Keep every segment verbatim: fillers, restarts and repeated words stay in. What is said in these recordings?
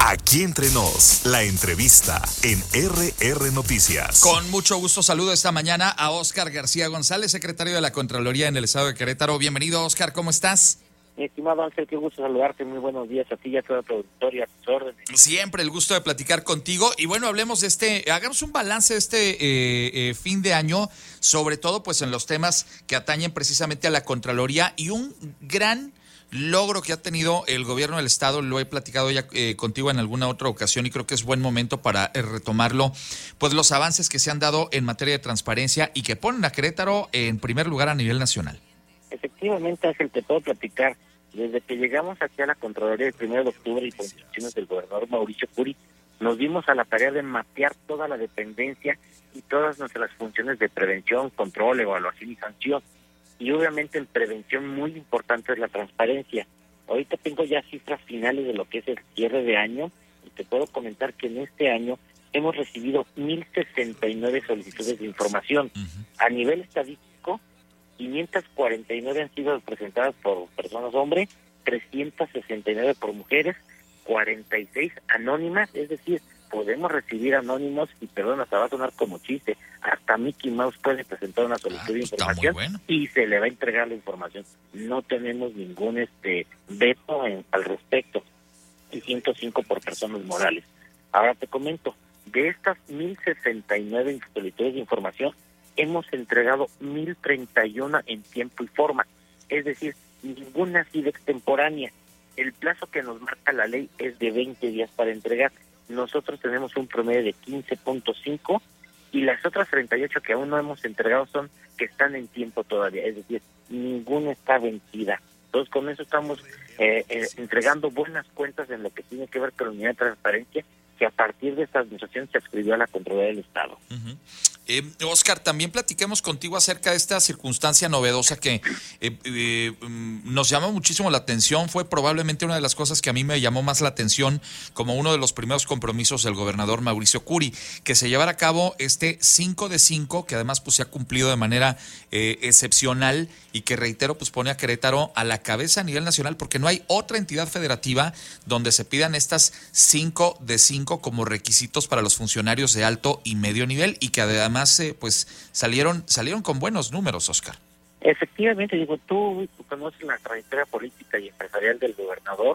Aquí entre nos, la entrevista en R R Noticias. Con mucho gusto saludo esta mañana a Óscar García González, secretario de la Contraloría en el Estado de Querétaro. Bienvenido, Óscar, ¿cómo estás? Mi estimado Ángel, qué gusto saludarte. Muy buenos días a ti y a toda tu auditoría, a tus órdenes. Siempre el gusto de platicar contigo. Y bueno, hablemos de este, hagamos un balance de este eh, eh, fin de año, sobre todo pues en los temas que atañen precisamente a la Contraloría y un gran logro que ha tenido el gobierno del estado. Lo he platicado ya eh, contigo en alguna otra ocasión y creo que es buen momento para eh, retomarlo, pues los avances que se han dado en materia de transparencia y que ponen a Querétaro en primer lugar a nivel nacional. Efectivamente, Ángel, te puedo platicar. Desde que llegamos aquí a la Contraloría el primero de octubre y por instrucciones del gobernador Mauricio Curi, nos dimos a la tarea de mapear toda la dependencia y todas nuestras funciones de prevención, control, evaluación y sanción. Y obviamente en prevención muy importante es la transparencia. Ahorita tengo ya cifras finales de lo que es el cierre de año y te puedo comentar que en este año hemos recibido mil sesenta y nueve solicitudes de información. Uh-huh. A nivel estadístico, quinientas cuarenta y nueve han sido presentadas por personas hombres, trescientas sesenta y nueve por mujeres, cuarenta y seis anónimas, es decir, podemos recibir anónimos y perdón, hasta va a sonar como chiste, hasta Mickey Mouse puede presentar una solicitud ah, de información bueno. y se le va a entregar la información. No tenemos ningún este veto en, al respecto, y ciento cinco por personas morales. Ahora te comento, de estas mil sesenta y nueve solicitudes de información, hemos entregado mil treinta y uno en tiempo y forma, es decir, ninguna ha sido extemporánea. El plazo que nos marca la ley es de veinte días para entregar. Nosotros tenemos un promedio de quince punto cinco y las otras treinta y ocho que aún no hemos entregado son que están en tiempo todavía, es decir, ninguna está vencida. Entonces con eso estamos eh, eh, entregando buenas cuentas en lo que tiene que ver con la unidad de transparencia, que a partir de esta administración se adscribió a la Contraloría del Estado. Uh-huh. Eh, Óscar, también platiquemos contigo acerca de esta circunstancia novedosa que eh, eh, nos llamó muchísimo la atención. Fue probablemente una de las cosas que a mí me llamó más la atención como uno de los primeros compromisos del gobernador Mauricio Curi, que se llevara a cabo este cinco de cinco, que además pues se ha cumplido de manera eh, excepcional y que, reitero, pues pone a Querétaro a la cabeza a nivel nacional, porque no hay otra entidad federativa donde se pidan estas cinco de cinco como requisitos para los funcionarios de alto y medio nivel y que además eh, pues salieron salieron con buenos números, Óscar. Efectivamente, digo, tú, tú conoces la trayectoria política y empresarial del gobernador,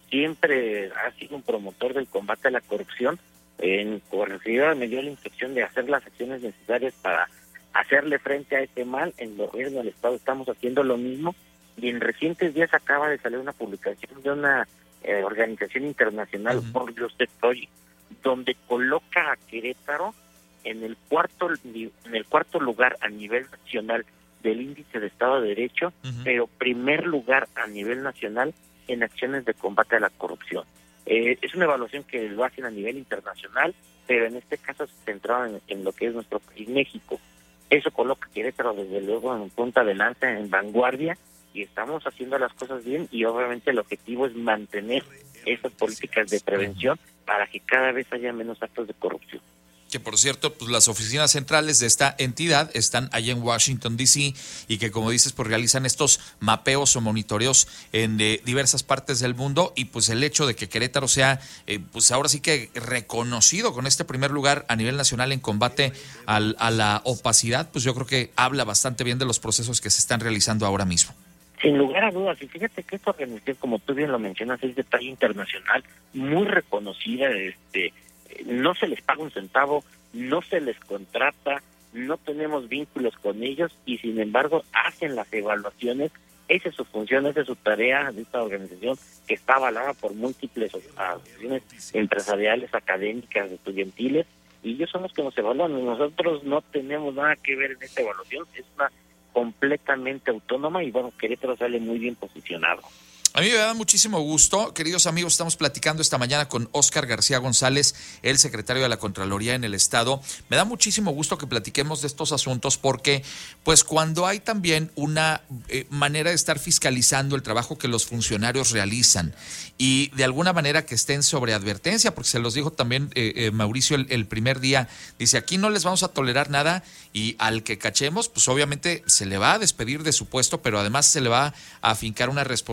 siempre ha sido un promotor del combate a la corrupción. En corregidora me dio la instrucción de hacer las acciones necesarias para hacerle frente a este mal. En el gobierno del Estado estamos haciendo lo mismo y en recientes días acaba de salir una publicación de una eh, organización internacional, uh-huh. por los Project, donde coloca a Querétaro en el cuarto en el cuarto lugar a nivel nacional del índice de Estado de Derecho, uh-huh. pero primer lugar a nivel nacional en acciones de combate a la corrupción. Eh, es una evaluación que lo hacen a nivel internacional, pero en este caso se centraron en, en lo que es nuestro país, México. Eso coloca a Querétaro desde luego en punta de lanza, en vanguardia, y estamos haciendo las cosas bien y obviamente el objetivo es mantener esas políticas de prevención para que cada vez haya menos actos de corrupción. Que por cierto, pues las oficinas centrales de esta entidad están allá en Washington, D C y que, como dices, pues realizan estos mapeos o monitoreos en eh, diversas partes del mundo, y pues el hecho de que Querétaro sea, eh, pues ahora sí que reconocido con este primer lugar a nivel nacional en combate al, a la opacidad, pues yo creo que habla bastante bien de los procesos que se están realizando ahora mismo. Sin lugar a dudas, y fíjate que esta organización, como tú bien lo mencionas, es de talla internacional, muy reconocida, este... no se les paga un centavo, no se les contrata, no tenemos vínculos con ellos y sin embargo hacen las evaluaciones. Esa es su función, esa es su tarea de esta organización que está avalada por múltiples asociaciones empresariales, académicas, estudiantiles, y ellos son los que nos evalúan. Nosotros no tenemos nada que ver en esta evaluación, es una completamente autónoma y bueno, Querétaro sale muy bien posicionado. A mí me da muchísimo gusto, queridos amigos, estamos platicando esta mañana con Óscar García González, el secretario de la Contraloría en el Estado. Me da muchísimo gusto que platiquemos de estos asuntos porque, pues, cuando hay también una eh, manera de estar fiscalizando el trabajo que los funcionarios realizan y de alguna manera que estén sobre advertencia, porque se los dijo también eh, eh, Mauricio el, el primer día, dice, aquí no les vamos a tolerar nada y al que cachemos, pues obviamente se le va a despedir de su puesto, pero además se le va a afincar una responsabilidad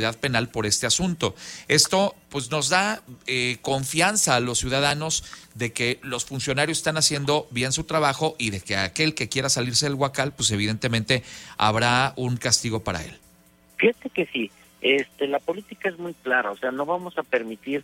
responsabilidad penal por este asunto. Esto pues nos da eh, confianza a los ciudadanos de que los funcionarios están haciendo bien su trabajo y de que aquel que quiera salirse del huacal, pues evidentemente habrá un castigo para él. Fíjate que sí, este, la política es muy clara, o sea, no vamos a permitir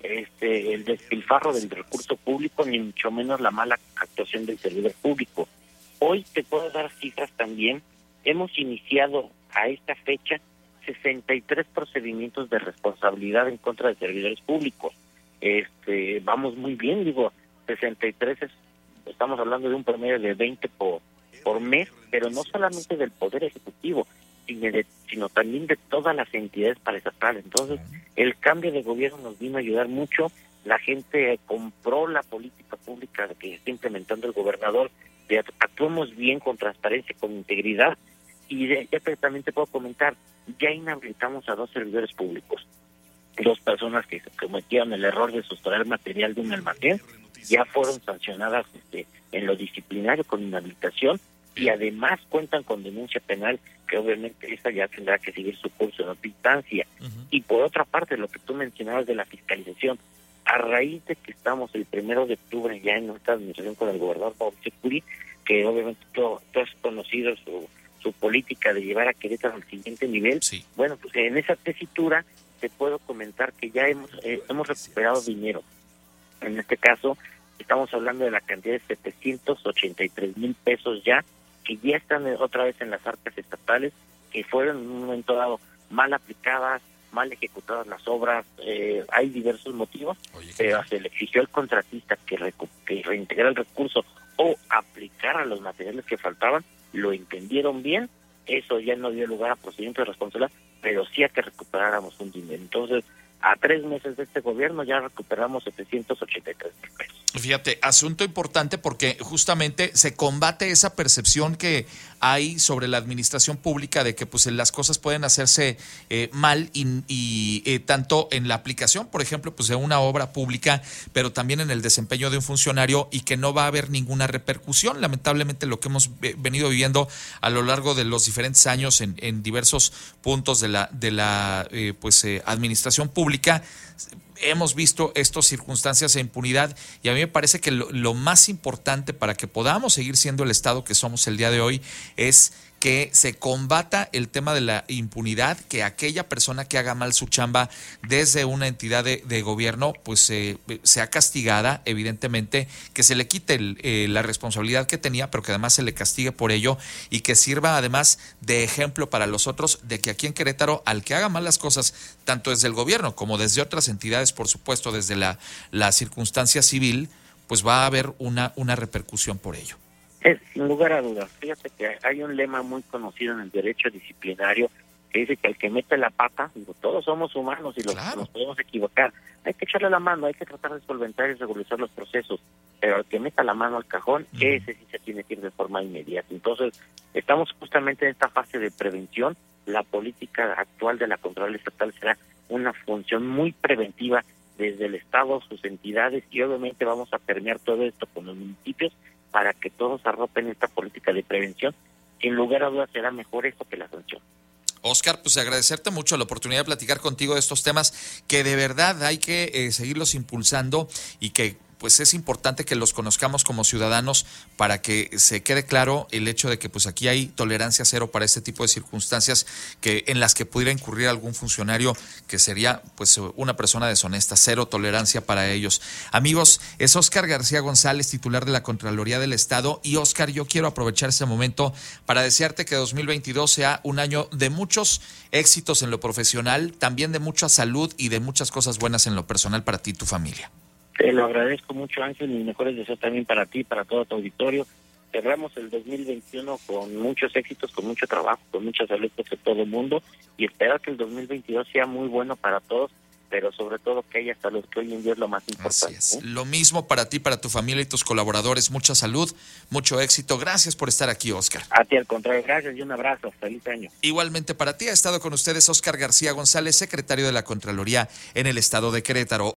este el despilfarro del recurso público, ni mucho menos la mala actuación del servidor público. Hoy te puedo dar cifras también. Hemos iniciado a esta fecha sesenta y tres procedimientos de responsabilidad en contra de servidores públicos. Este, vamos muy bien, digo, sesenta y tres es, estamos hablando de un promedio de veinte por, por mes, pero no solamente del Poder Ejecutivo, sino, de, sino también de todas las entidades paraestatales. Entonces, el cambio de gobierno nos vino a ayudar mucho. La gente compró la política pública que está implementando el gobernador, de actuemos bien, con transparencia, con integridad. Y de, ya también te puedo comentar, ya inhabilitamos a dos servidores públicos, dos personas que cometieron el error de sustraer material de un almacén, ya fueron sancionadas este, en lo disciplinario con inhabilitación, y además cuentan con denuncia penal, que obviamente esa ya tendrá que seguir su curso en otra instancia. Uh-huh. Y por otra parte, lo que tú mencionabas de la fiscalización, a raíz de que estamos el primero de octubre ya en nuestra administración con el gobernador Mauricio Curi, que obviamente tú, tú has conocido su, su política de llevar a Querétaro al siguiente nivel, sí. Bueno, pues en esa tesitura te puedo comentar que ya hemos, eh, hemos recuperado dinero. En este caso, estamos hablando de la cantidad de setecientos ochenta y tres mil pesos ya, que ya están otra vez en las arcas estatales, que fueron en un momento dado mal aplicadas, mal ejecutadas las obras, eh, hay diversos motivos, Oye, pero se le exigió al contratista que, recu- que reintegrara el recurso o aplicara los materiales que faltaban, lo entendieron bien, eso ya no dio lugar a procedimientos de responsabilidad, pero sí a que recuperáramos un dinero. Entonces, a tres meses de este gobierno ya recuperamos setecientos ochenta y tres mil pesos. Fíjate, asunto importante porque justamente se combate esa percepción que hay sobre la administración pública de que pues las cosas pueden hacerse eh, mal y, y eh, tanto en la aplicación, por ejemplo, pues de una obra pública, pero también en el desempeño de un funcionario y que no va a haber ninguna repercusión. Lamentablemente lo que hemos venido viviendo a lo largo de los diferentes años en, en diversos puntos de la, de la eh, pues eh, administración pública, hemos visto estas circunstancias de impunidad y a mí me parece que lo, lo más importante para que podamos seguir siendo el Estado que somos el día de hoy es que se combata el tema de la impunidad, que aquella persona que haga mal su chamba desde una entidad de, de gobierno, pues eh, sea castigada, evidentemente, que se le quite el, eh, la responsabilidad que tenía, pero que además se le castigue por ello y que sirva además de ejemplo para los otros, de que aquí en Querétaro, al que haga mal las cosas, tanto desde el gobierno como desde otras entidades, por supuesto, desde la, la circunstancia civil, pues va a haber una, una repercusión por ello. Es, sin lugar a dudas, fíjate que hay un lema muy conocido en el derecho disciplinario que dice que al que mete la pata, digo, todos somos humanos y los, claro. nos podemos equivocar, hay que echarle la mano, hay que tratar de solventar y regularizar los procesos, pero al que meta la mano al cajón, uh-huh. ese sí se tiene que ir de forma inmediata. Entonces, estamos justamente en esta fase de prevención. La política actual de la Contraloría Estatal será una función muy preventiva desde el Estado, sus entidades, y obviamente vamos a permear todo esto con los municipios para que todos arropen esta política de prevención. Sin lugar a dudas será mejor esto que la sanción. Óscar, pues agradecerte mucho la oportunidad de platicar contigo de estos temas que de verdad hay que eh, seguirlos impulsando y que pues es importante que los conozcamos como ciudadanos para que se quede claro el hecho de que pues aquí hay tolerancia cero para este tipo de circunstancias que en las que pudiera incurrir algún funcionario que sería pues una persona deshonesta, cero tolerancia para ellos. Amigos, es Óscar García González, titular de la Contraloría del Estado. Y Óscar, yo quiero aprovechar este momento para desearte que dos mil veintidós sea un año de muchos éxitos en lo profesional, también de mucha salud y de muchas cosas buenas en lo personal para ti y tu familia. Te lo agradezco mucho, Ángel, mis mejores deseos también para ti, para todo tu auditorio. Cerramos el dos mil veintiuno con muchos éxitos, con mucho trabajo, con mucha salud para todo el mundo, y espero que el dos mil veintidós sea muy bueno para todos, pero sobre todo que haya salud, que hoy en día es lo más importante. Así es. ¿eh? Lo mismo para ti, para tu familia y tus colaboradores. Mucha salud, mucho éxito. Gracias por estar aquí, Óscar. A ti, al contrario, gracias y un abrazo. Feliz año. Igualmente para ti, ha estado con ustedes Óscar García González, secretario de la Contraloría en el Estado de Querétaro.